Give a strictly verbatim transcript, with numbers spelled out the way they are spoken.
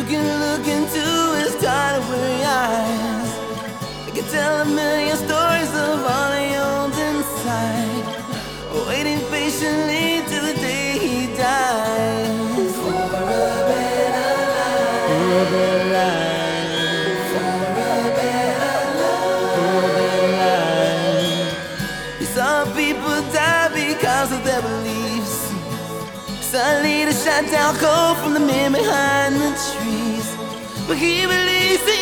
can look into his tiny weary eyes. I can tell a million stories of all he owns inside, waiting patiently till the day he dies. For a better life, for a better life, for a better life, for a better life. He saw people die because of their beliefs. Suddenly the shot down cold from the men behind the trees, but he believes in